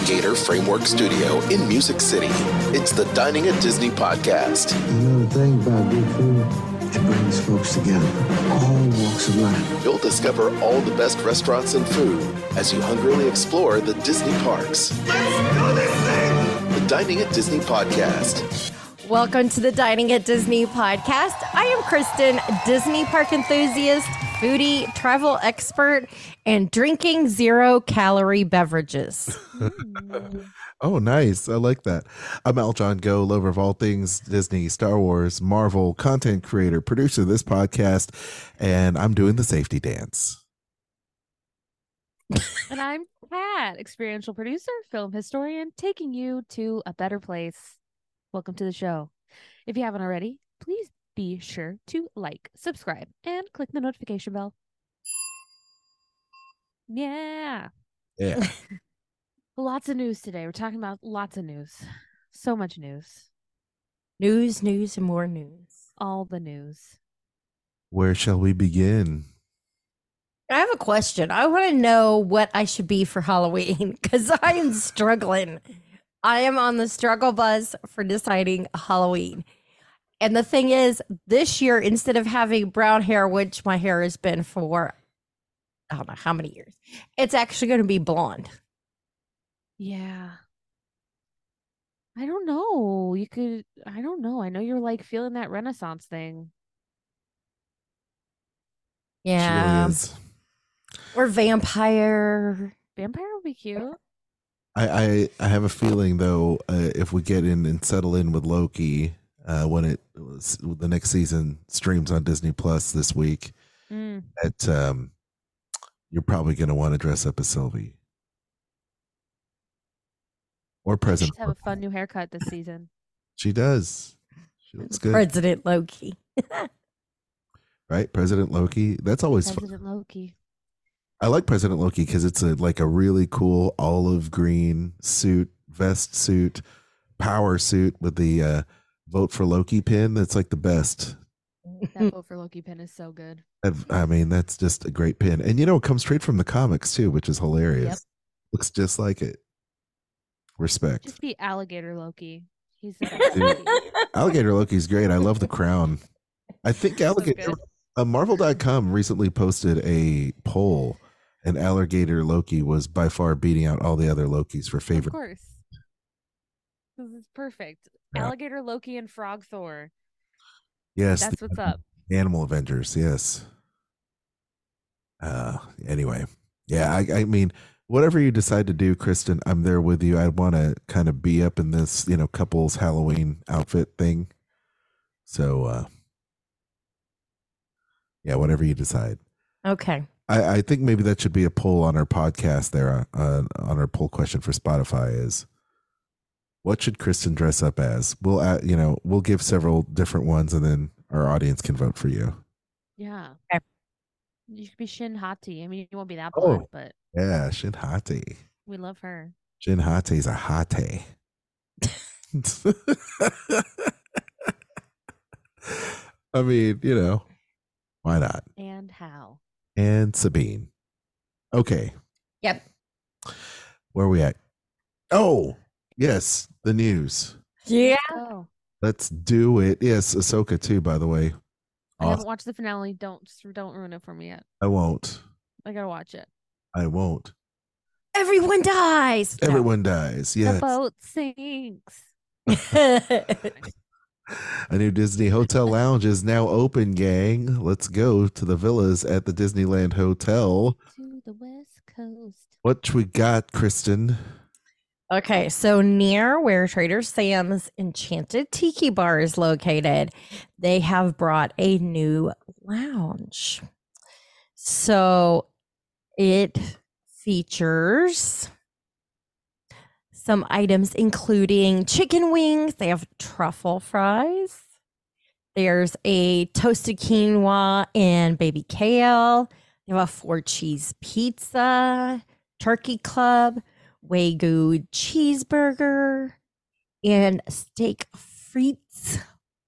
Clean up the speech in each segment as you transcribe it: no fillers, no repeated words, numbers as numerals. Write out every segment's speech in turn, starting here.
Gator Framework Studio in Music City. It's the Dining at Disney podcast. You know the thing about good food? It brings folks together, all walks of life. You'll discover all the best restaurants and food as you hungrily explore the Disney parks. Let's do this thing! The Dining at Disney podcast. Welcome to the Dining at Disney podcast. I am Kristen, Disney park enthusiast, foodie, travel expert, and drinking zero-calorie beverages. Oh, nice. I like that. I'm Al John Go, lover of all things Disney, Star Wars, Marvel, content creator, producer of this podcast, and I'm doing the safety dance. And I'm Pat, experiential producer, film historian, taking you to a better place. Welcome to the show. If you haven't already, please be sure to like, subscribe, and click the notification bell. Yeah. Lots of news today. We're talking about lots of news. So much news. News, and more news. All the news. Where shall we begin? I have a question. I want to know what I should be for Halloween because I am struggling. I am on the struggle bus for deciding Halloween. And the thing is, this year, instead of having brown hair, which my hair has been for, I don't know how many years, it's actually going to be blonde. Yeah. I don't know. I don't know. I know you're like feeling that Renaissance thing. Yeah. She really is. Or vampire. Vampire would be cute. I have a feeling though, if we get in and settle in with Loki, when the next season streams on Disney Plus this week, that you're probably going to want to dress up as Sylvie or President. Have a fun new haircut this season. She does. She looks good. President Loki. Right, President Loki. That's always President fun. Loki. I like President Loki because it's like a really cool olive green vest suit, power suit with the vote for Loki pin. That's like the best. That vote for Loki pin is so good. I mean, that's just a great pin. And it comes straight from the comics too, which is hilarious. Yep. Looks just like it. Respect. Just be Alligator Loki. He's Dude, Alligator Loki's great. I love the crown. I think Alligator Marvel.com recently posted a poll, and Alligator Loki was by far beating out all the other Lokis for favorite. Of course. This is perfect. Yeah. Alligator Loki and Frog Thor. Yes. That's what's up. Animal Avengers, yes. Anyway. Yeah, I mean, whatever you decide to do, Kristen, I'm there with you. I want to kind of be up in this, couple's Halloween outfit thing. So, yeah, whatever you decide. Okay. I think maybe that should be a poll on our podcast there, on our poll question for Spotify is, what should Kristen dress up as? We'll give several different ones and then our audience can vote for you. Yeah. Okay. You could be Shin Hati. I mean, you won't be that blonde, but Yeah, Shin Hati. we love her. Shin Hati's a hottie. I mean, why not? And how? And Sabine. Okay. Yep. Where are we at? Oh, yes, the news. Yeah. Oh, Let's do it. Yes, Ahsoka too, by the way. I haven't Awesome. watched the finale. Don't ruin it for me yet. I won't. I gotta watch it. I won't. Everyone dies. Everyone dies. The Yes. boat sinks. A new Disney Hotel Lounge is now open, gang. Let's go to the villas at the Disneyland Hotel. To the West Coast. What we got, Kristen? Okay, so near where Trader Sam's Enchanted Tiki Bar is located, they have brought a new lounge. So it features some items including chicken wings. They have truffle fries. There's a toasted quinoa and baby kale. They have a 4-cheese pizza, turkey club, Wagyu cheeseburger, and steak frites.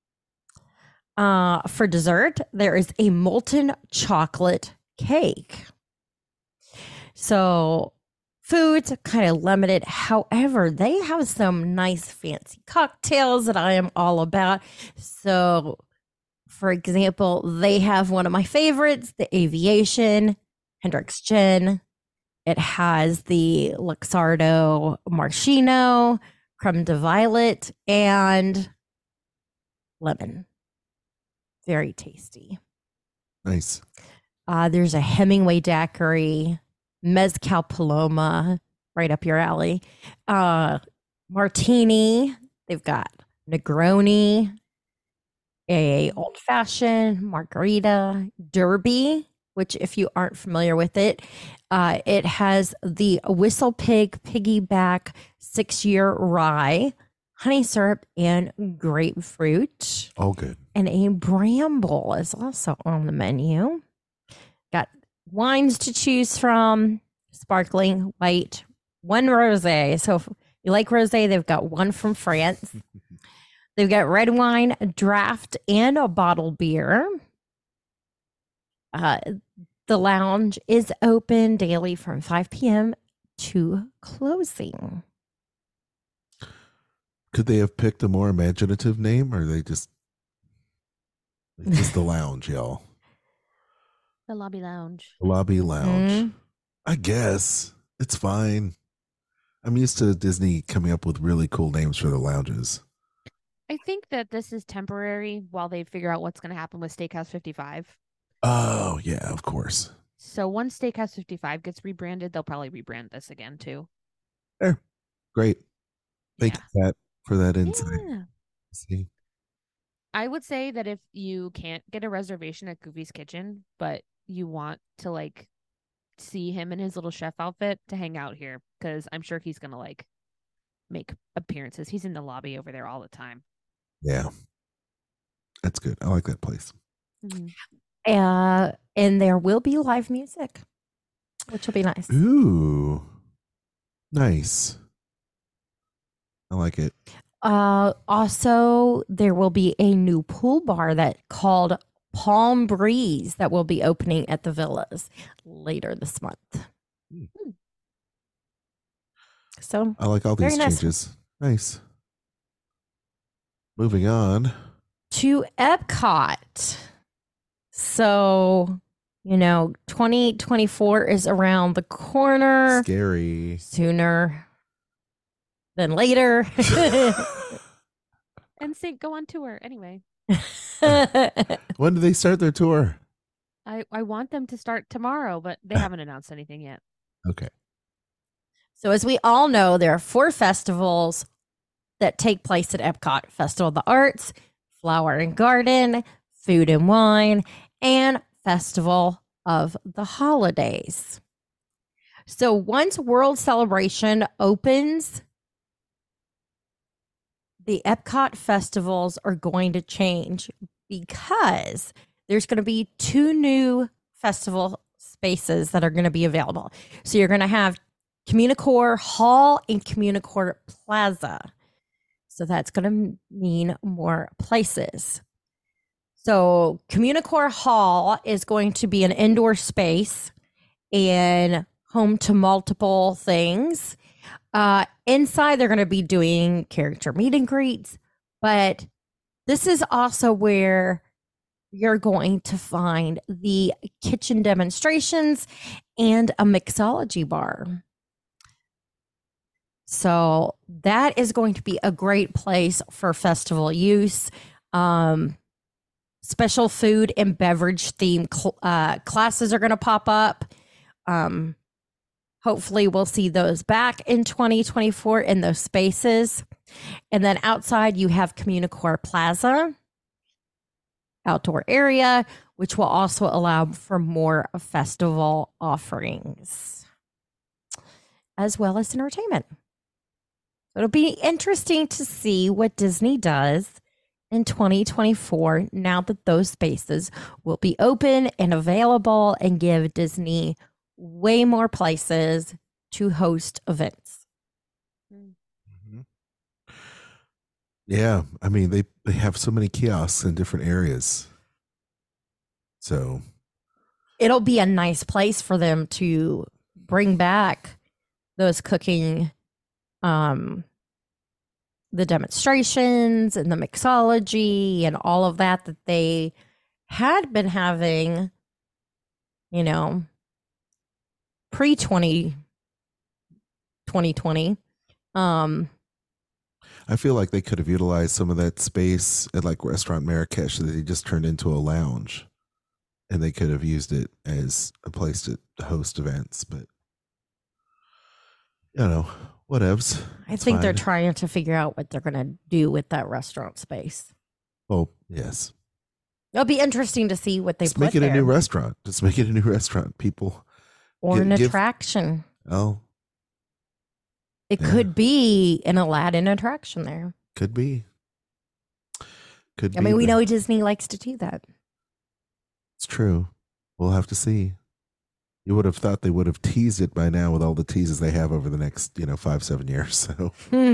For dessert, there is a molten chocolate cake. So Food's kind of limited. However, they have some nice fancy cocktails that I am all about. So, for example, they have one of my favorites, the Aviation, Hendrick's Gin. It has the Luxardo Maraschino, Creme de Violet, and lemon. Very tasty. Nice. There's a Hemingway daiquiri, Mezcal Paloma, right up your alley. Martini. They've got Negroni, a old fashioned margarita, Derby, which if you aren't familiar with it, it has the Whistle Pig Piggyback 6-year rye, honey syrup, and grapefruit. All good. And a Bramble is also on the menu. Got wines to choose from, sparkling, white, one rosé. So if you like rosé, they've got one from France. They've got red wine, draft, and a bottled beer. The lounge is open daily from 5 p.m. to closing. Could they have picked a more imaginative name, or they just the lounge, y'all? The lobby lounge. Lobby lounge. I guess it's fine. I'm used to Disney coming up with really cool names for the lounges. I think that this is temporary while they figure out what's going to happen with Steakhouse 55. Oh, yeah, of course. So once Steakhouse 55 gets rebranded, they'll probably rebrand this again too. There. Great. Thank you, Pat, for that insight. Yeah. See. I would say that if you can't get a reservation at Goofy's Kitchen, but you want to like see him in his little chef outfit, to hang out here, because I'm sure he's going to like make appearances. He's in the lobby over there all the time. Yeah. That's good. I like that place. Mm-hmm. And there will be live music, which will be nice. Ooh. Nice. I like it. Also, there will be a new pool bar that called Palm Breeze that will be opening at the villas later this month. So I like all these very nice. changes. Nice. Moving on to Epcot. So, 2024 is around the corner. Scary. Sooner than later. NSYNC go on tour anyway. When do they start their tour? I want them to start tomorrow, but they haven't announced anything yet. Okay. So as we all know, there are 4 festivals that take place at Epcot: Festival of the Arts, Flower and Garden, Food and Wine, and Festival of the Holidays. So once World Celebration opens, the Epcot festivals are going to change because there's going to be 2 new festival spaces that are going to be available. So you're going to have Communicore Hall and Communicore Plaza. So that's going to mean more places. So Communicore Hall is going to be an indoor space and home to multiple things. Inside, they're going to be doing character meet and greets, but this is also where you're going to find the kitchen demonstrations and a mixology bar. So that is going to be a great place for festival use. Special food and beverage theme classes are going to pop up. Hopefully we'll see those back in 2024 in those spaces. And then outside you have Communicore Plaza, outdoor area, which will also allow for more festival offerings, as well as entertainment. It'll be interesting to see what Disney does in 2024 now that those spaces will be open and available and give Disney way more places to host events. Mm-hmm. Yeah, I mean they have so many kiosks in different areas. So it'll be a nice place for them to bring back those cooking, the demonstrations and the mixology and all of that they had been having, pre-2020. I feel like they could have utilized some of that space at like Restaurant Marrakesh that they just turned into a lounge, and they could have used it as a place to host events. But whatevs. I think they're trying to figure out what they're going to do with that restaurant space. Oh, yes. It'll be interesting to see what they Just put make it there. a new restaurant. Just make it a new restaurant, people. Or an attraction. Oh. It could be an Aladdin attraction there. Could be. I mean, we know Disney likes to do that. It's true. We'll have to see. You would have thought they would have teased it by now with all the teases they have over the next, 5-7 years. So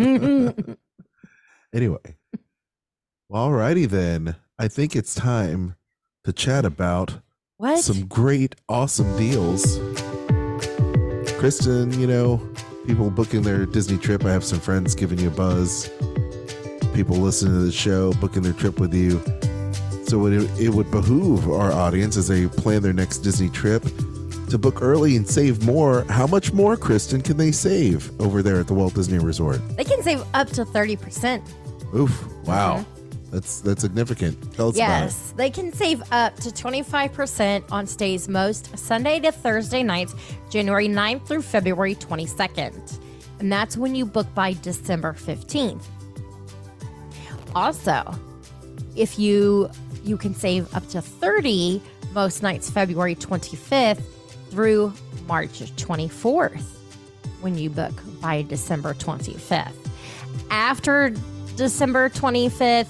anyway. Well, alrighty then. I think it's time to chat about some great, awesome deals. Kristen, people booking their Disney trip. I have some friends giving you a buzz. People listening to the show, booking their trip with you. So it would behoove our audience as they plan their next Disney trip to book early and save more. How much more, Kristen, can they save over there at the Walt Disney Resort? They can save up to 30%. Oof. Wow. Mm-hmm. That's significant. Tell us about it. Yes, they can save up to 25% on stays most Sunday to Thursday nights, January 9th through February 22nd. And that's when you book by December 15th. Also, if you can save up to 30 most nights February 25th through March 24th when you book by December 25th. After December 15th,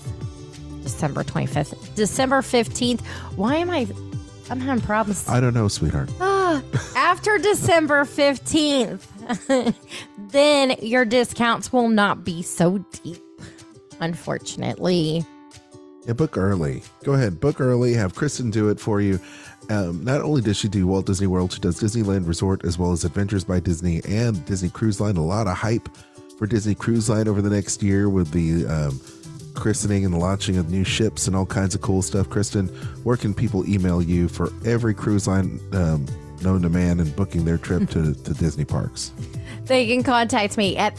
why am I'm having problems. I don't know, sweetheart. After December 15th, then your discounts will not be so deep, unfortunately. Yeah, book early. Go ahead, book early. Have Kristen do it for you. Not only does she do Walt Disney World, she does Disneyland Resort as well as Adventures by Disney and Disney Cruise Line. A lot of hype for Disney Cruise Line over the next year with the christening and launching of new ships and all kinds of cool stuff. Kristen, where can people email you for every cruise line known to man and booking their trip to Disney parks? They can contact me at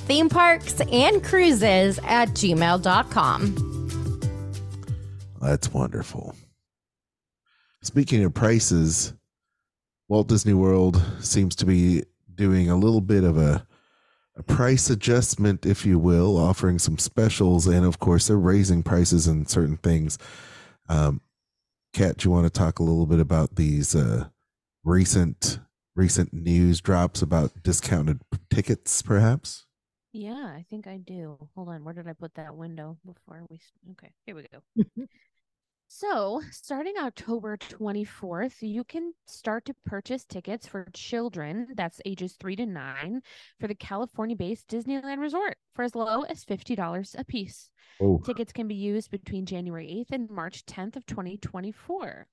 themeparksandcruises@gmail.com. That's wonderful. Speaking of prices, Walt Disney World seems to be doing a little bit of a price adjustment, if you will, offering some specials. And of course, they're raising prices on certain things. Kat, do you want to talk a little bit about these recent news drops about discounted tickets, perhaps? Yeah, I think I do. Hold on. Where did I put that window before we... Okay, here we go. So, starting October 24th, you can start to purchase tickets for children, that's ages 3 to 9, for the California-based Disneyland Resort for as low as $50 a piece. Oh. Tickets can be used between January 8th and March 10th of 2024.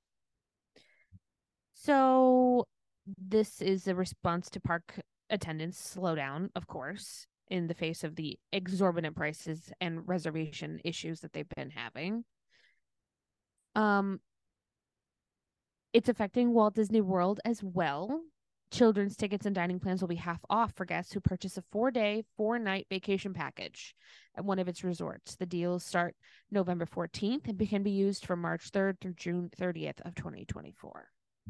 So, this is a response to park attendance slowdown, of course, in the face of the exorbitant prices and reservation issues that they've been having. It's affecting Walt Disney World as well. Children's tickets and dining plans will be half off for guests who purchase a 4-day, 4-night vacation package at one of its resorts. The deals start November 14th and can be used from March 3rd through June 30th of 2024.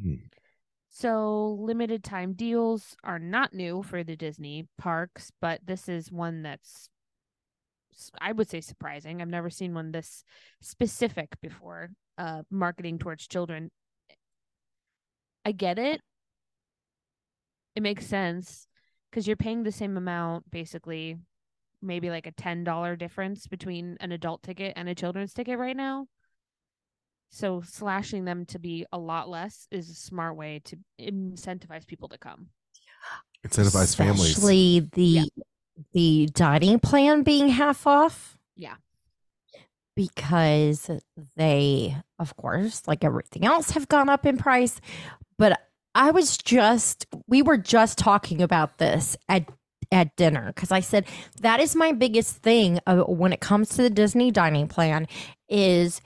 So limited time deals are not new for the Disney parks, but this is one that's, I would say, surprising. I've never seen one this specific before, marketing towards children. I get it. It makes sense because you're paying the same amount, basically, maybe like a $10 difference between an adult ticket and a children's ticket right now. So slashing them to be a lot less is a smart way to incentivize people to come. Incentivize families. Especially the dining plan being half off. Yeah. Because they, of course, like everything else, have gone up in price. But we were just talking about this at at dinner, because I said that is my biggest thing when it comes to the Disney dining plan is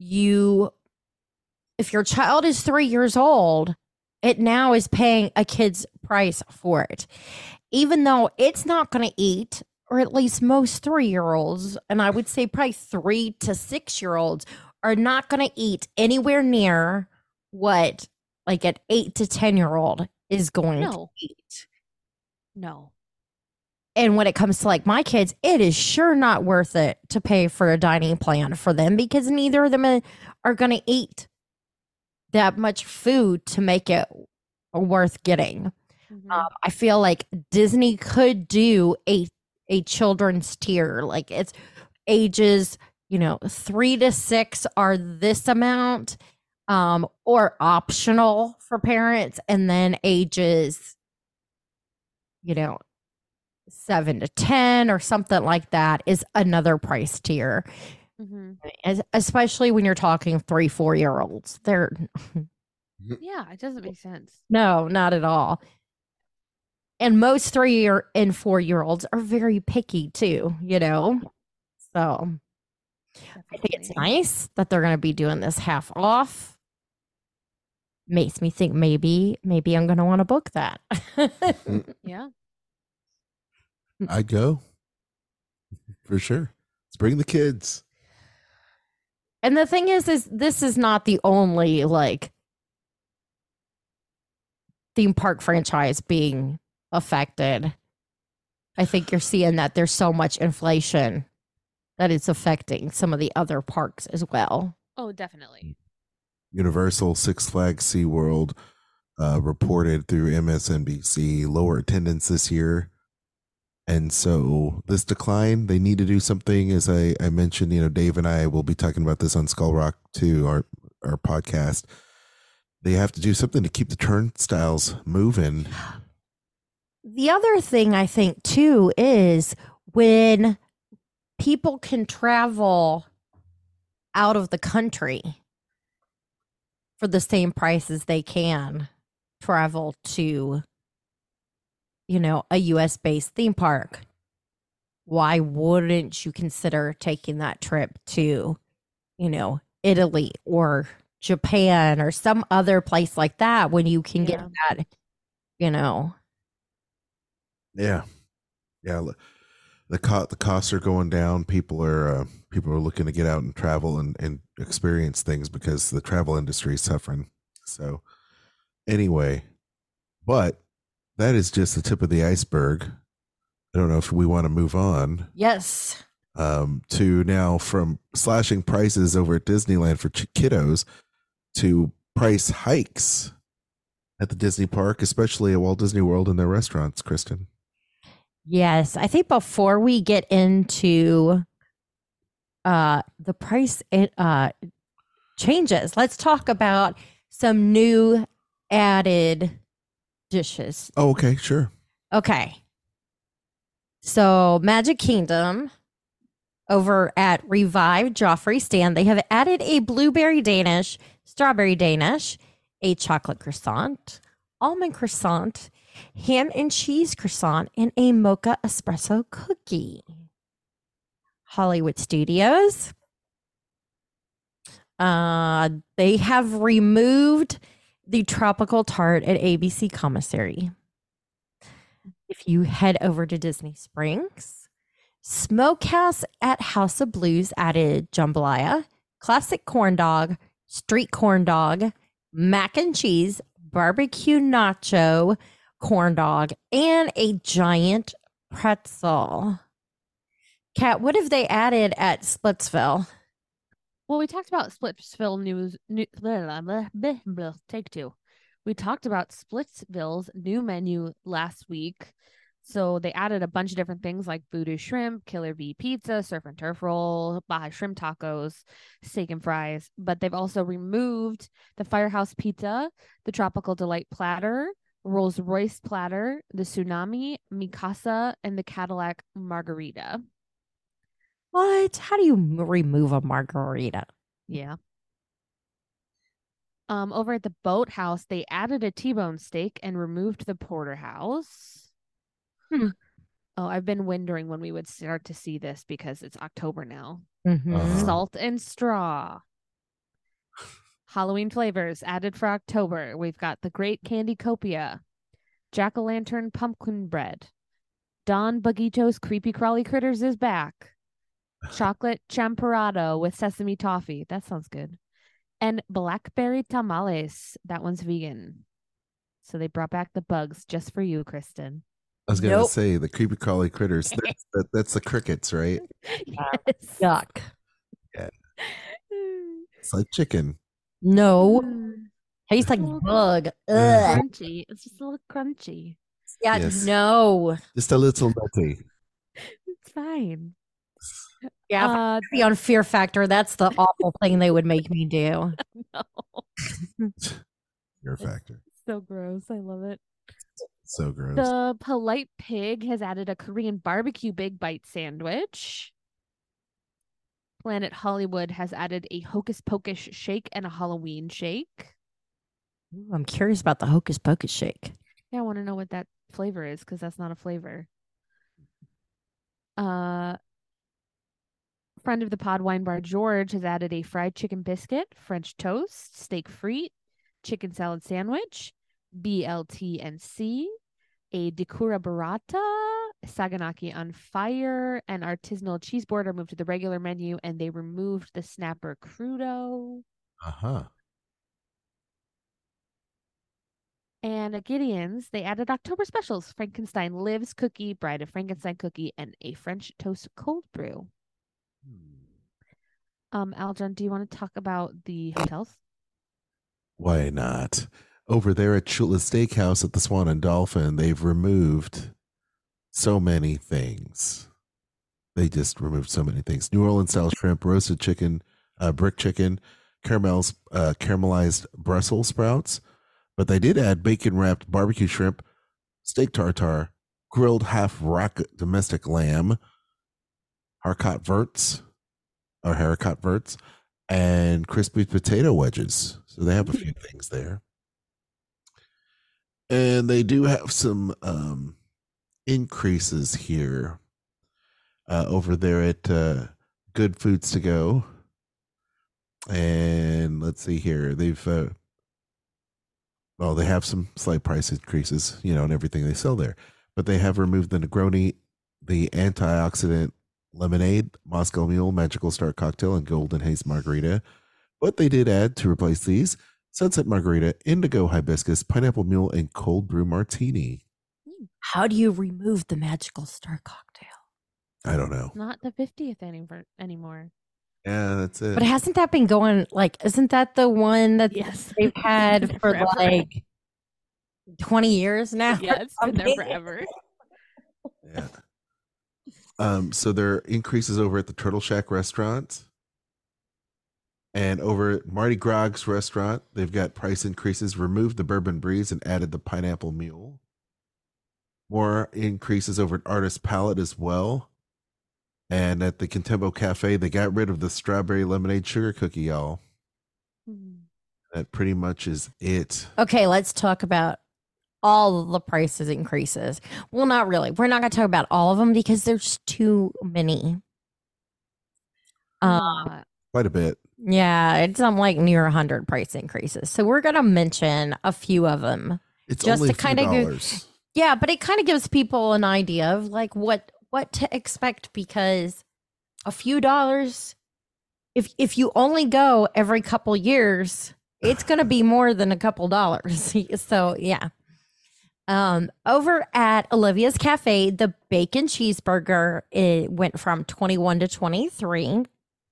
if your child is 3 years old, it now is paying a kid's price for it, even though it's not going to eat, or at least most 3-year-olds, and I would say probably 3 to 6-year-olds are not going to eat anywhere near what like an 8 to 10-year-old is going to eat. No. And when it comes to like my kids, it is sure not worth it to pay for a dining plan for them, because neither of them are going to eat that much food to make it worth getting. I feel like Disney could do a children's tier, like it's ages 3 to 6 are this amount, or optional for parents, and then ages 7 to 10 or something like that is another price tier. Especially when you're talking 3-4-year-olds. They're yeah, it doesn't make sense. No, not at all. And most 3 and 4-year-olds are very picky too, So I think it's nice that they're going to be doing this half off. Makes me think maybe I'm going to want to book that. Yeah. I'd go for sure. Let's bring the kids. And the thing is this is not the only like theme park franchise being affected. I think you're seeing that there's so much inflation that it's affecting some of the other parks as well. Oh, definitely. Universal, Six Flags, SeaWorld reported through MSNBC lower attendance this year. And so this decline, they need to do something. As I mentioned, Dave and I will be talking about this on Skull Rock too, our podcast. They have to do something to keep the turnstiles moving. The other thing I think too is when people can travel out of the country for the same price as they can travel to a US based theme park, why wouldn't you consider taking that trip to Italy or Japan or some other place like that when you can get that Yeah. The costs are going down. People are looking to get out and travel and experience things because the travel industry is suffering. So anyway, but that is just the tip of the iceberg. I don't know if we want to move on. Yes. To now from slashing prices over at Disneyland for kiddos to price hikes at the Disney park, especially at Walt Disney World and their restaurants, Kristen. Yes. I think before we get into the price changes, let's talk about some new added dishes. Oh, okay, sure. Okay. So Magic Kingdom over at Revive Joffrey Stand, they have added a blueberry Danish, strawberry Danish, a chocolate croissant, almond croissant, ham and cheese croissant, and a mocha espresso cookie. Hollywood Studios. They have removed the tropical tart at ABC Commissary. If you head over to Disney Springs, Smokehouse at House of Blues added jambalaya, classic corn dog, street corn dog, mac and cheese, barbecue nacho, corn dog, and a giant pretzel. Kat, what have they added at Splitsville? Well, we talked about Splitsville take two. We talked about Splitsville's new menu last week. So they added a bunch of different things like voodoo shrimp, killer bee pizza, surf and turf roll, Baja shrimp tacos, steak and fries. But they've also removed the Firehouse pizza, the tropical delight platter, Rolls Royce platter, the tsunami, Mikasa, and the Cadillac margarita. What? How do you remove a margarita? Yeah. Over at the Boathouse, they added a T-bone steak and removed the porterhouse. Oh, I've been wondering when we would start to see this because it's October now. Mhm. Salt and straw. Halloween flavors added for October. We've got the Great Candy Copia, Jack-o'-lantern pumpkin bread, Don Baguito's Creepy Crawly Critters is back, chocolate champorado with sesame toffee. That sounds good. And blackberry tamales. That one's vegan. So they brought back the bugs just for you, Kristen. I was going Nope. to say the creepy crawly critters. That's the crickets, right? Yes. Yuck. It's like chicken. No. Mm, Tastes like Well, bug. Ugh. crunchy. It's just a little crunchy. Yeah, Yes. no. Just a little nutty. It's fine. Yeah, if I could be on Fear Factor, that's the awful thing they would make me do. No. Your factor. So gross. I love it. So gross. The Polite Pig has added a Korean barbecue big bite sandwich. Planet Hollywood has added a Hocus Pocus shake and a Halloween shake. Ooh, I'm curious about the Hocus Pocus shake. Yeah, I want to know what that flavor is because that's not a flavor. Friend of the pod, Wine Bar George, has added a fried chicken biscuit, French toast, steak frite, chicken salad sandwich, BLT&C, a Dekura Burrata, Saganaki on fire, and artisanal cheese board are moved to the regular menu, and they removed the snapper crudo. Uh-huh. And at Gideon's, they added October specials: Frankenstein Lives cookie, Bride of Frankenstein cookie, and a French toast cold brew. Aljon, do you want to talk about the hotels? Why not? Over there at Chula Steakhouse at the Swan and Dolphin, they've removed so many things. They just removed so many things. New Orleans style shrimp, roasted chicken, brick chicken, caramelized Brussels sprouts. But they did add bacon wrapped barbecue shrimp, steak tartare, grilled half rack domestic lamb, haricot verts, and crispy potato wedges. So they have a few things there. And they do have some increases here over there at Good Foods to Go. And let's see here. They have some slight price increases, and everything they sell there. But they have removed the Negroni, the antioxidant lemonade, Moscow Mule, Magical Start cocktail, and Golden Haze margarita. But they did add, to replace these, Sunset Margarita, Indigo Hibiscus, Pineapple Mule, and Cold Brew Martini. How do you remove the Magical Star cocktail? I don't know. Not the 50th anymore. Yeah, that's it. But hasn't that been going, isn't that the one that Yes. they've had for Forever. 20 years now? Yeah, it's been there forever. Yeah. So there are increases over at the Turtle Shack restaurant. And over at Mardi Gras restaurant, they've got price increases, removed the Bourbon Breeze and added the Pineapple Mule. More increases over at Artist Palette as well. And at the Contempo Cafe, they got rid of the strawberry lemonade sugar cookie, y'all. That pretty much is it. Okay, let's talk about all the prices increases. Well, not really. We're not going to talk about all of them because there's too many. Quite a bit. Yeah, it's like near 100 price increases. So we're going to mention a few of them. It's Just only to kind of $4. Yeah, but it kind of gives people an idea of what to expect, because a few dollars, if you only go every couple years, it's going to be more than a couple dollars. So yeah. Over at Olivia's Cafe, the bacon cheeseburger, it went from 21 to 23.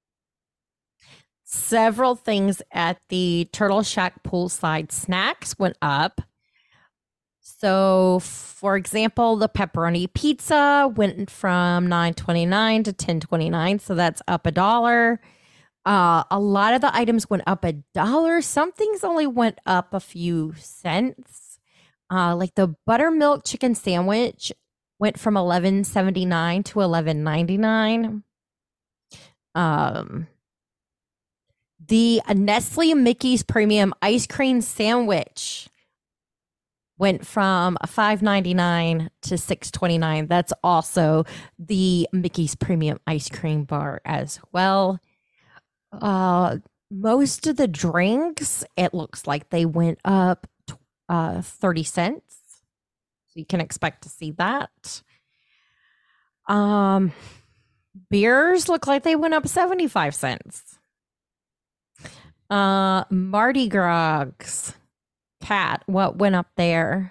Several things at the Turtle Shack poolside snacks went up. So, for example, the pepperoni pizza went from $9.29 to $10.29, so that's up $1. A lot of the items went up $1. Some things only went up a few cents. Like the buttermilk chicken sandwich went from $11.79 to $11.99. The Nestle Mickey's Premium Ice Cream Sandwich went from $5.99 to $6.29. That's also the Mickey's Premium Ice Cream Bar as well. Most of the drinks, it looks like they went up 30 cents. So you can expect to see that. Beers look like they went up 75 cents. Mardi Gras. Cat, what went up there?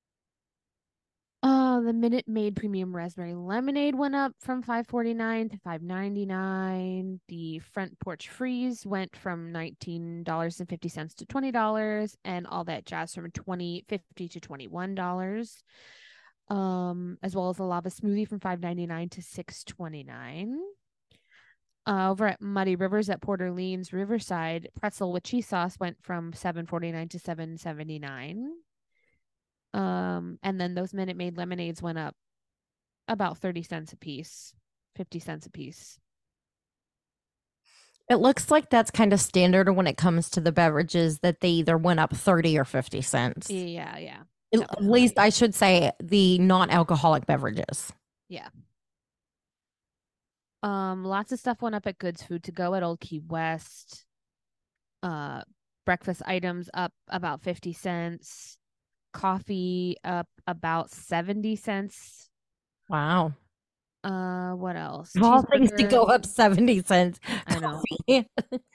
The Minute Maid Premium Raspberry Lemonade went up from $5.49 to $5.99. The Front Porch Freeze went from $19.50 to $20, and all that jazz from $20.50 to $21. As well as a lava smoothie from $5.99 to $6.29. Over at Muddy Rivers at Port Orleans Riverside, pretzel with cheese sauce went from $7.49 to $7.79. And then those Minute Maid lemonades went up about 30 cents a piece, 50 cents a piece. It looks like that's kind of standard when it comes to the beverages, that they either went up 30 or 50 cents. Yeah. At least I should say the non-alcoholic beverages. Yeah. Lots of stuff went up at Goods Food to Go at Old Key West. Breakfast items up about 50 cents. Coffee up about 70 cents. Wow. What else? All things to go up 70 cents. I know. It's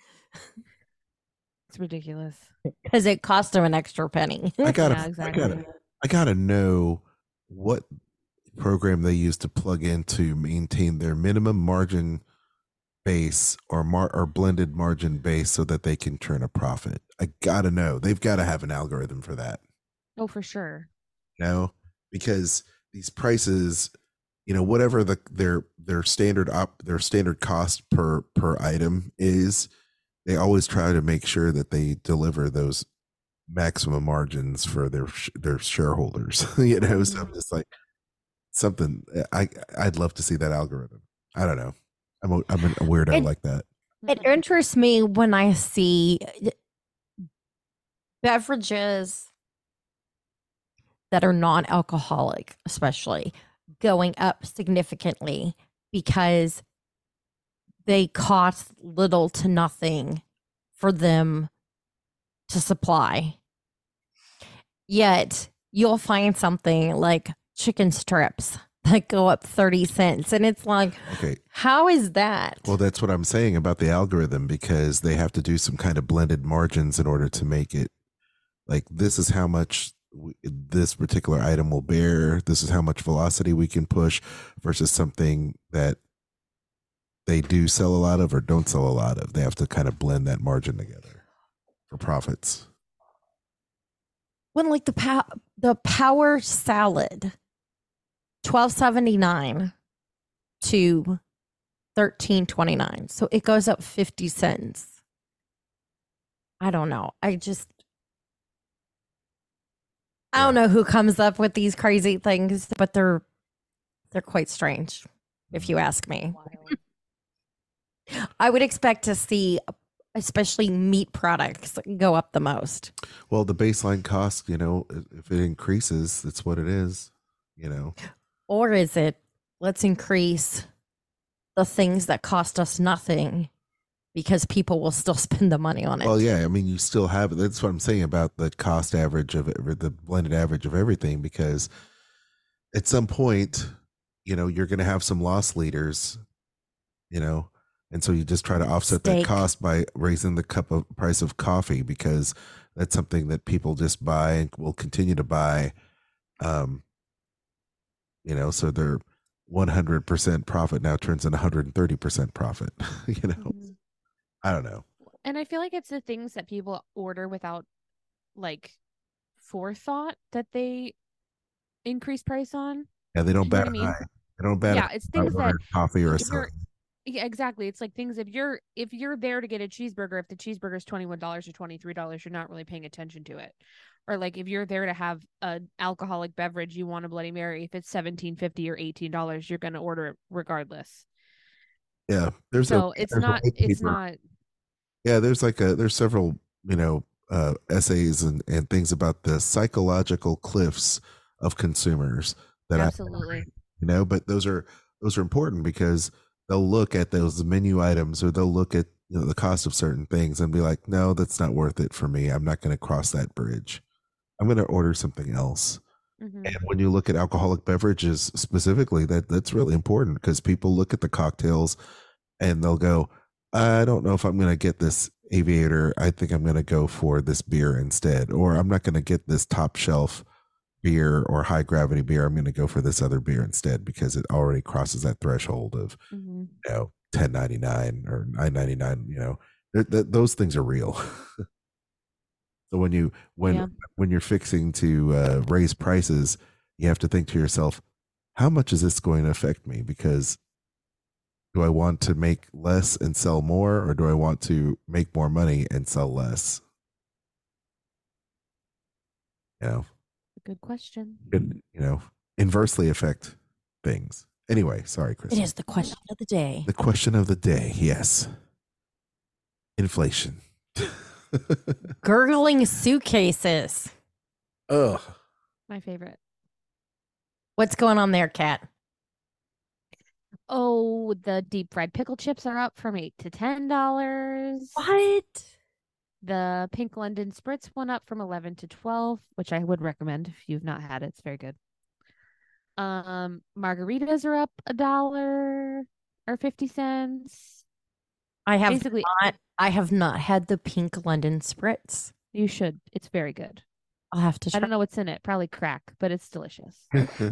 ridiculous. Because it cost them an extra penny. I gotta know what program they use to plug in to maintain their minimum margin base or blended margin base so that they can turn a profit. I gotta know. They've got to have an algorithm for that. Oh, for sure. Because these prices, whatever their standard cost per item is, they always try to make sure that they deliver those maximum margins for their shareholders. So I'm just like, something I'd love to see that algorithm. I don't know. I'm a weirdo like that. It interests me when I see beverages that are non-alcoholic, especially, going up significantly because they cost little to nothing for them to supply. Yet you'll find something like chicken strips that go up 30 cents. And it's like, okay, how is that? Well, that's what I'm saying about the algorithm, because they have to do some kind of blended margins in order to make it like, this is how much this particular item will bear. This is how much velocity we can push versus something that they do sell a lot of or don't sell a lot of. They have to kind of blend that margin together for profits. When like the power salad, $12.79 to $13.29, so it goes up 50 cents. I don't know. I don't know who comes up with these crazy things, but they're quite strange, if you ask me. I would expect to see, especially meat products, go up the most. Well, the baseline cost, if it increases, that's what it is, Or is it, let's increase the things that cost us nothing because people will still spend the money on it. Well, yeah, I mean, you still have, that's what I'm saying about the cost average of the blended average of everything, because at some point, you're going to have some loss leaders, and so you just try to offset that cost by raising the price of coffee, because that's something that people just buy and will continue to buy. So their 100% profit now turns into 130% profit, Mm-hmm. I don't know. And I feel like it's the things that people order without like forethought that they increase price on. Yeah, they don't bat an eye. They don't bat. Yeah, it's things that coffee or a soda. Yeah, exactly. It's like things, if you're there to get a cheeseburger, if the cheeseburger is $21 or $23, you're not really paying attention to it. Or like if you're there to have an alcoholic beverage, you want a Bloody Mary, if it's $17.50 or $18, you're going to order it regardless. Yeah, it's not. Yeah, there's several, essays and things about the psychological cliffs of consumers that Absolutely. but those are important because they'll look at those menu items or they'll look at the cost of certain things and be like, no, that's not worth it for me. I'm not going to cross that bridge. I'm going to order something else. Mhm. And when you look at alcoholic beverages specifically, that's really important because people look at the cocktails and they'll go, I don't know if I'm going to get this Aviator. I think I'm going to go for this beer instead, or I'm not going to get this top shelf beer or high gravity beer. I'm going to go for this other beer instead because it already crosses that threshold of Mhm. $10.99 or $9.99. Those things are real. So when you're fixing to raise prices, you have to think to yourself, how much is this going to affect me? Because do I want to make less and sell more, or do I want to make more money and sell less? Good question. Could, inversely affect things. Anyway, sorry, Chris. It is the question of the day. The question of the day, yes. Inflation. Gurgling suitcases. Ugh. My favorite. What's going on there, Kat? Oh, the deep fried pickle chips are up from $8 to $10. What? The Pink London Spritz went up from 11 to 12, which I would recommend if you've not had it. It's very good. Margaritas are up $1 or 50 cents. I have not had the Pink London Spritz. You should. It's very good. I'll have to try. I don't know what's in it. Probably crack, but it's delicious.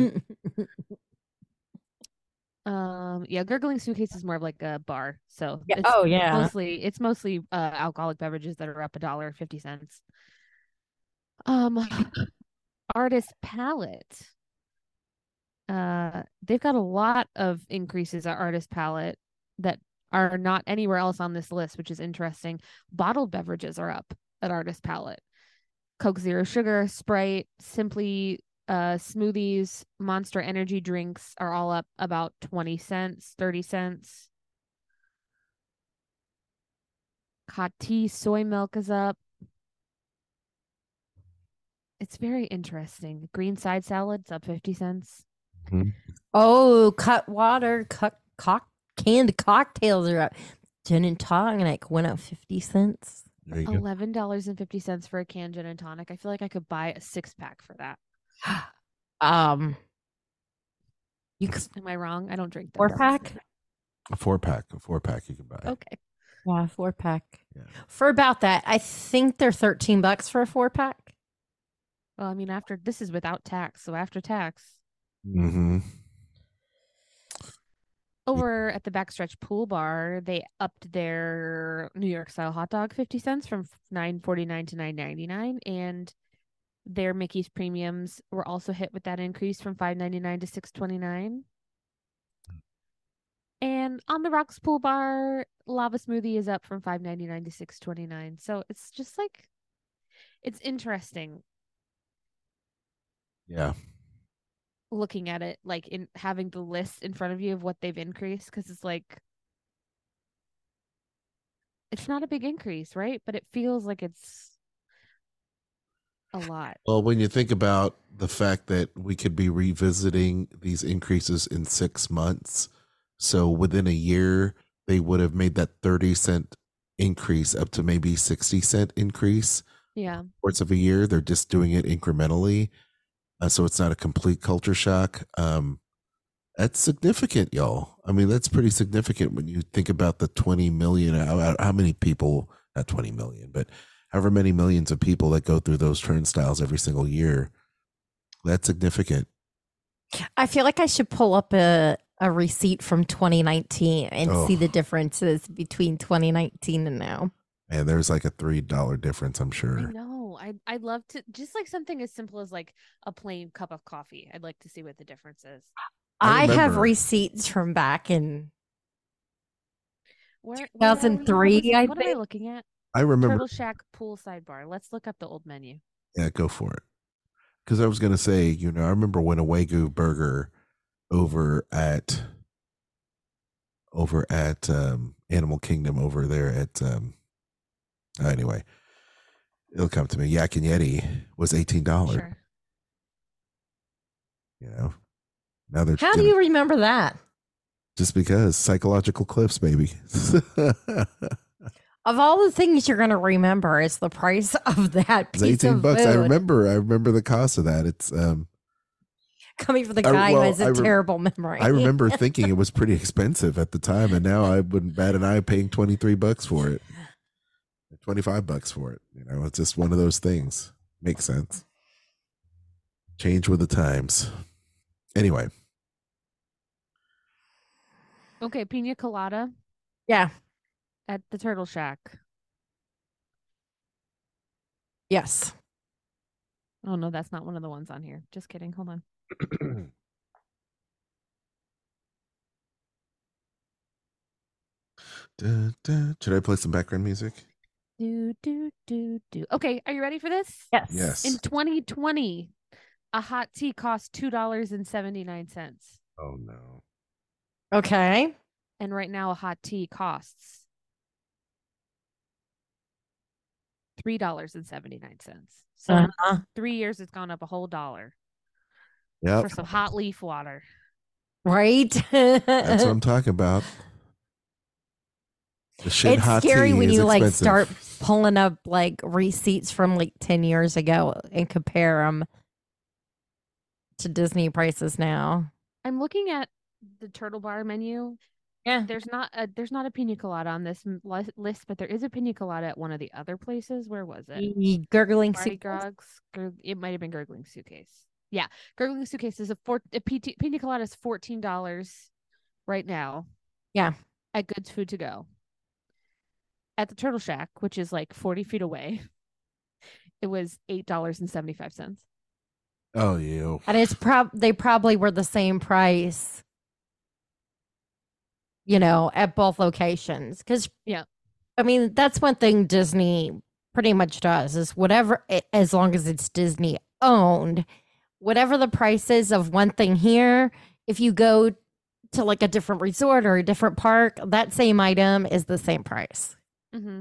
Gurgling Suitcase is more of like a bar. So Yeah. It's mostly alcoholic beverages that are up $1.50. Artist Palette. They've got a lot of increases at Artist Palette that are not anywhere else on this list, which is interesting. Bottled beverages are up at Artist Palette. Coke Zero Sugar, Sprite, Simply smoothies, Monster energy drinks are all up about 20 cents, 30 cents. Kati soy milk is up. It's very interesting. Green side salad's up 50 cents. Mhm. Oh, cut water, canned cocktails are up. Gin and tonic went up 50 cents. There you go. $11.50 for a canned gin and tonic. I feel like I could buy a 6-pack for that. You could Am I wrong? I don't drink that. 4-pack? A 4-pack you can buy. Okay. Yeah, 4-pack. Yeah. For about that, I think they're $13 for a 4-pack. Well, I mean, this is without tax, so after tax. Mm-hmm. Over at the Backstretch Pool Bar, they upped their New York style hot dog 50 cents from $9.49 to $9.99, and their Mickey's premiums were also hit with that increase from $5.99 to $6.29. And on the Rocks Pool Bar, Lava Smoothie is up from $5.99 to $6.29. So it's just like, it's interesting. Yeah. Looking at it, like in having the list in front of you of what they've increased, because it's like, it's not a big increase, right? But it feels like it's a lot. Well, when you think about the fact that we could be revisiting these increases in 6 months, so within a year, they would have made that 30-cent increase up to maybe 60-cent increase. Yeah. Course of a year, they're just doing it incrementally. So it's not a complete culture shock. That's significant, y'all. I mean, that's pretty significant when you think about the 20 million, how many people, not 20 million, but however many millions of people that go through those turnstiles every single year. That's significant. I feel like I should pull up a receipt from 2019 and see the differences between 2019 and now. And there's like a $3 difference, I'm sure. I know. I'd love to, just like something as simple as like a plain cup of coffee. I'd like to see what the difference is. I have receipts from back in Where 2003, I what am I think. looking at? I remember. Turtle Shack pool sidebar. Let's look up the old menu. Yeah, go for it. Because I was going to say, I remember when a Wagyu burger over at Animal Kingdom over there at anyway, It'll come to me. Yak and Yeti was $18. Sure. You know, now they're How do you remember that? just because psychological cliffs, baby. Of all the things you're going to remember, is the price of that It's piece 18 of bucks. food. I remember the cost of that. It's Coming from the guy who has a terrible memory. I remember thinking it was pretty expensive at the time, and now I wouldn't bat an eye paying $23 for it. $25 for it. You know, it's just one of those things. Makes sense. Change with the times. Anyway. Okay, pina colada Yeah. at the Turtle Shack. Yes. Oh no, that's not one of the ones on here. Just kidding. Hold on. Should I play some background music? Do. Okay, are you ready for this? Yes. Yes. In 2020, a hot tea cost $2.79. Oh no. Okay. And right now a hot tea costs $3.79. So in 3 years it's gone up a whole $1 Yep. for some hot leaf water. Right. That's what I'm talking about. The shit It's hot scary tea when is you like expensive. start pulling up like receipts from like 10 years ago and compare them to Disney prices now. I'm looking at the Turtle Bar menu. Yeah. There's not a pina colada on this list, but there is a pina colada at one of the other places. Where was it? Gurgling Mardi soup. Gras. It might have been Gurgling Suitcase. Yeah, Gurgling Suitcase is a pina colada is $14 right now. Yeah. At Goods Food to Go. At the Turtle Shack, which is like 40 feet away, it was $8.75. Oh, you. And it's they probably were the same price, you know, at both locations. Because, yeah, I mean, that's one thing Disney pretty much does is whatever, as long as it's Disney owned, whatever the price is of one thing here, if you go to like a different resort or a different park, that same item is the same price. Mm-hmm.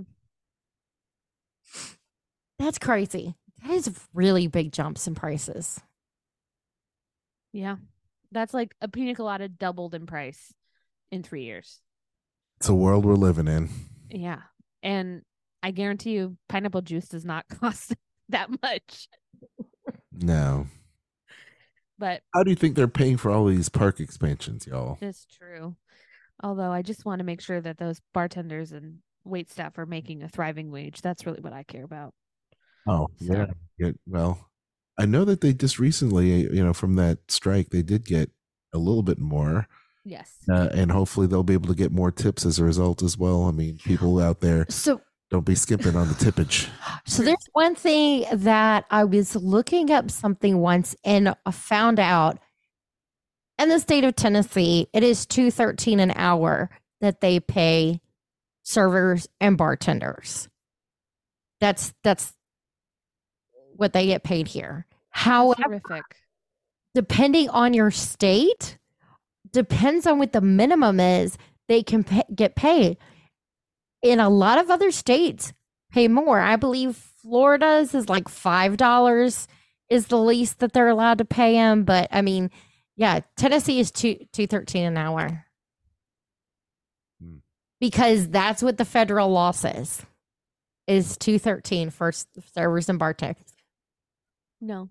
That's crazy. That is really big jumps in prices. Yeah, that's like a pina colada doubled in price in 3 years. It's a world we're living in. Yeah, and I guarantee you, pineapple juice does not cost that much. No. But How do you think they're paying for all these park expansions, y'all? it's true. Although I just want to make sure that those bartenders and wait staff are making a thriving wage. That's really what I care about. Oh, So- yeah. Well, I know that they just recently, you know, from that strike, they did get a little bit more. Yes. And hopefully they'll be able to get more tips as a result as well. I mean, people out there, So don't be skimping on the tippage. So there's one thing that I was looking up something once and I found out in the state of Tennessee, it is $2.13 an hour that they pay servers and bartenders. That's what they get paid here. However, Terrific. depending on your state, depends on what the minimum is, they can get paid. In a lot of other states, pay more. I believe Florida's is like $5 is the least that they're allowed to pay them. But I mean, yeah, Tennessee is $2.13 an hour Hmm. because that's what the federal law says is $2.13 for servers and bartenders. No.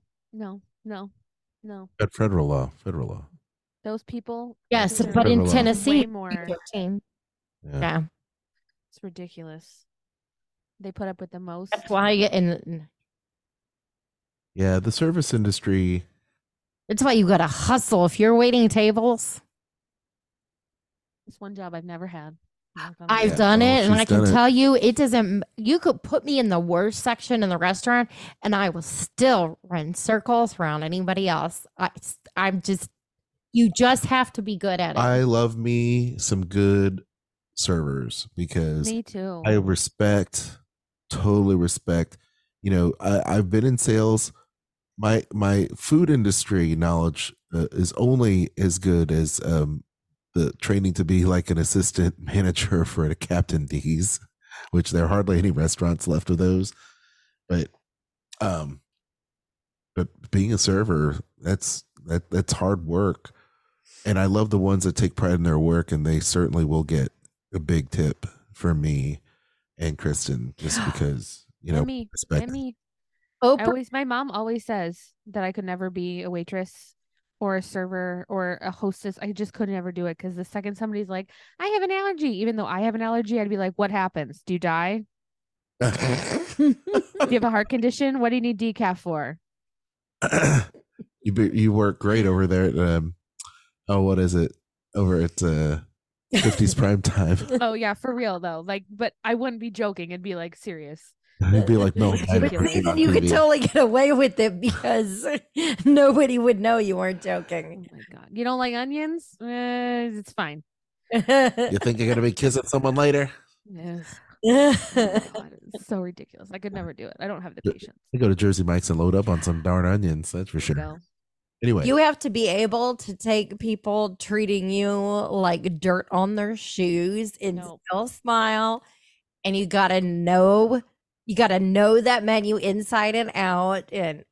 But federal law. Those people. Yes, deserve but in Federal law. Tennessee, way more. $2.13. Yeah. Yeah, It's ridiculous. They put up with the most. that's why. And Yeah, the service industry. it's why you got to hustle if you're waiting tables. It's one job I've never had. I've Yeah, done oh, it, and she's I can done it. tell you, it doesn't. You could put me in the worst section in the restaurant, and I will still run circles around anybody else. I'm just. You just have to be good at it. I love me some good servers because Me too. I totally respect. You know, I've been in sales. My food industry knowledge is only as good as the training to be like an assistant manager for a Captain D's, which there are hardly any restaurants left of those. But But being a server, that's hard work. And I love the ones that take pride in their work, and they certainly will get a big tip from me and Kristen, just because, respect. My mom always says that I could never be a waitress or a server or a hostess. I just could never do it, because the second somebody's like, I have an allergy, even though I have an allergy, I'd be like, what happens? Do you die? Do you have a heart condition? What do you need decaf for? You work great over there at what is it over at 50s prime time? Oh yeah, for real though. Like, but I wouldn't be joking. It'd be like serious. He'd be like, no. The reason you could totally get away with it, because nobody would know you weren't joking. Oh my God. You don't like onions? It's fine. You think you're going to be kissing someone later? Yes. Oh God, it's so ridiculous. I could never do it. I don't have the patience. You go to Jersey Mike's and load up on some darn onions. That's for sure. Anyway. You have to be able to take people treating you like dirt on their shoes and still smile. And you got to know that menu inside and out. And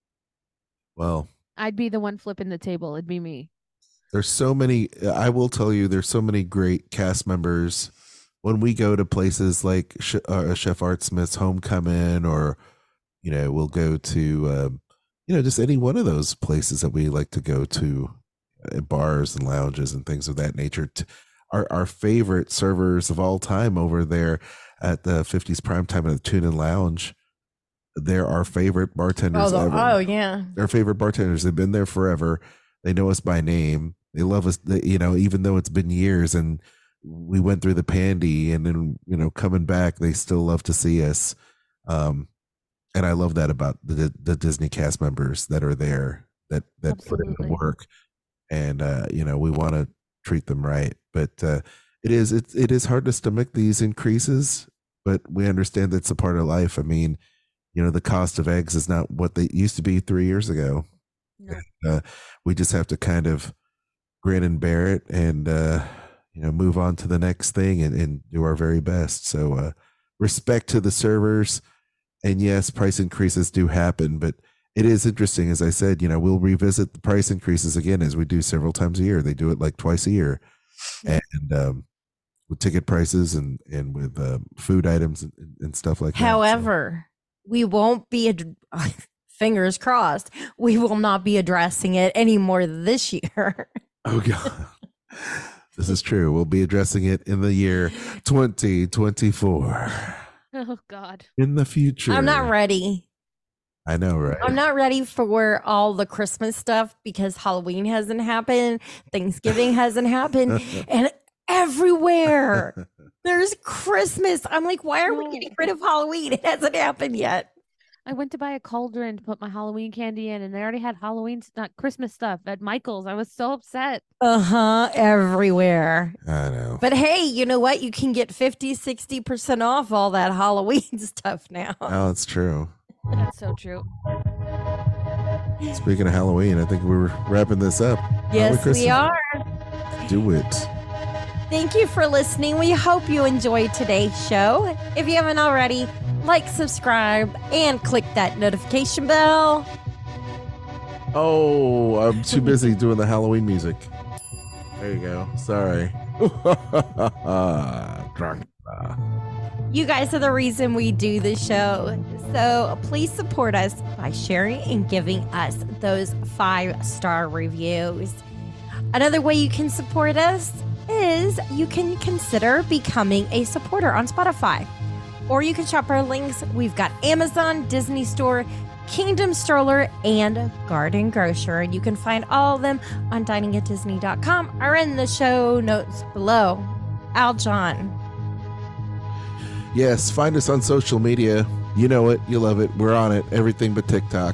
well, I'd be the one flipping the table. It'd be me. There's so many, I will tell you, there's so many great cast members. When we go to places like Chef Art Smith's Homecoming, or, we'll go to, just any one of those places that we like to go to, bars and lounges and things of that nature. Our favorite servers of all time over there at the 50s Primetime at the Tune In Lounge, they're our favorite bartenders ever. Oh, yeah. Our favorite bartenders. They've been there forever. They know us by name. They love us, even though it's been years and we went through the pandy, and then, coming back, they still love to see us. And I love that about the Disney cast members that are there, that put in the work. And, we want to treat them right. But it is hard to stomach these increases, but we understand that's a part of life. I mean, the cost of eggs is not what they used to be 3 years ago. No. And, we just have to kind of grin and bear it, and move on to the next thing, and do our very best. So respect to the servers, and yes, price increases do happen, but it is interesting. As I said, we'll revisit the price increases again, as we do several times a year. They do it like twice a year, and with ticket prices and with food items and stuff like that. However, we won't be, fingers crossed, we will not be addressing it anymore this year. Oh God. This is true. We'll be addressing it in the year 2024. Oh God. In the future. I'm not ready. I know, right? I'm not ready for all the Christmas stuff, because Halloween hasn't happened, Thanksgiving hasn't happened, and everywhere there's Christmas. I'm like, why are we getting rid of Halloween? It hasn't happened yet. I went to buy a cauldron to put my Halloween candy in, and they already had not Christmas stuff at Michael's. I was so upset. Everywhere. I know. But hey, you know what? You can get 50-60% off all that Halloween stuff now. Oh, that's true. That's so true. Speaking of Halloween, I think we're wrapping this up. Yes, we are. Do it. Thank you for listening. We hope you enjoyed today's show. If you haven't already, like, subscribe, and click that notification bell. Oh, I'm too busy doing the Halloween music. There you go. Sorry. You guys are the reason we do this show. So please support us by sharing and giving us those 5-star reviews. Another way you can support us is you can consider becoming a supporter on Spotify. Or you can shop our links. We've got Amazon, Disney Store, Kingdom Stroller, and Garden Grocer. And you can find all of them on diningatdisney.com or in the show notes below. Aljon. Yes, find us on social media. You know it. You love it. We're on it. Everything but TikTok.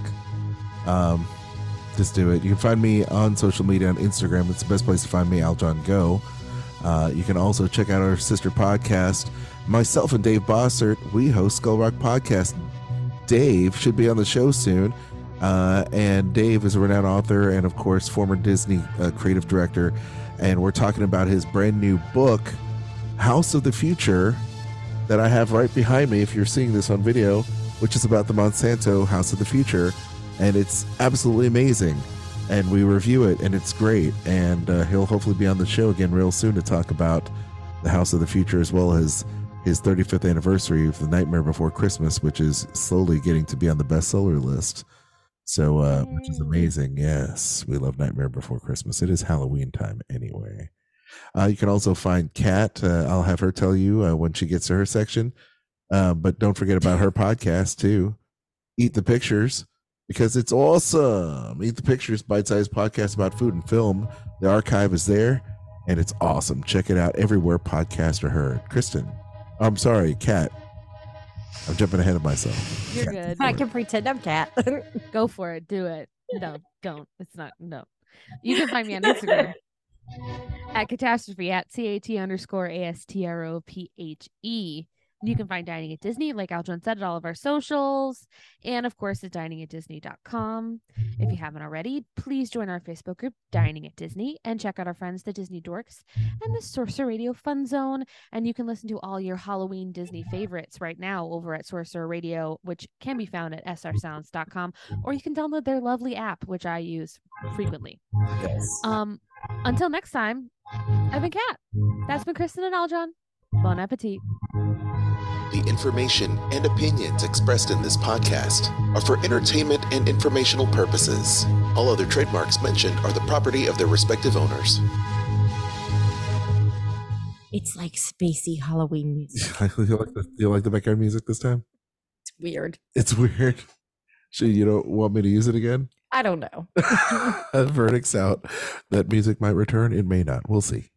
Just do it. You can find me on social media on Instagram. It's the best place to find me, Aljon Go. You can also check out our sister podcast. Myself and Dave Bossert, we host Skull Rock Podcast. Dave should be on the show soon. And Dave is a renowned author and, of course, former Disney creative director. And we're talking about his brand new book, House of the Future, that I have right behind me. If you're seeing this on video, which is about the Monsanto House of the Future, and it's absolutely amazing. And we review it, and it's great. And he'll hopefully be on the show again real soon to talk about the House of the Future, as well as his 35th anniversary of The Nightmare Before Christmas, which is slowly getting to be on the bestseller list. So, which is amazing. Yes, we love Nightmare Before Christmas. It is Halloween time anyway. You can also find Kat. I'll have her tell you when she gets to her section. But don't forget about her podcast too, Eat the Pictures, because it's awesome. Eat the Pictures, bite-sized podcast about food and film. The archive is there, and it's awesome. Check it out everywhere podcasts are heard. Kristen, I'm sorry, Kat. I'm jumping ahead of myself. You're Kat, good. I can pretend I'm Kat. Go for it. Do it. No, don't. It's not. No. You can find me on Instagram at catastrophe at CAT_ASTROPHE. You can find Dining at Disney, like Aljon said, at all of our socials. And of course, at diningatdisney.com. If you haven't already, please join our Facebook group, Dining at Disney, and check out our friends, the Disney Dorks and the Sorcerer Radio Fun Zone. And you can listen to all your Halloween Disney favorites right now over at Sorcerer Radio, which can be found at srsounds.com. Or you can download their lovely app, which I use frequently. Yes. Until next time, I've been Kat. That's been Kristen and Aljon. Bon appetit. The information and opinions expressed in this podcast are for entertainment and informational purposes. All other trademarks mentioned are the property of their respective owners. It's like spacey Halloween music. you like the background music this time? It's weird. It's weird. So you don't want me to use it again? I don't know. Verdict's out. That music might return. It may not. We'll see.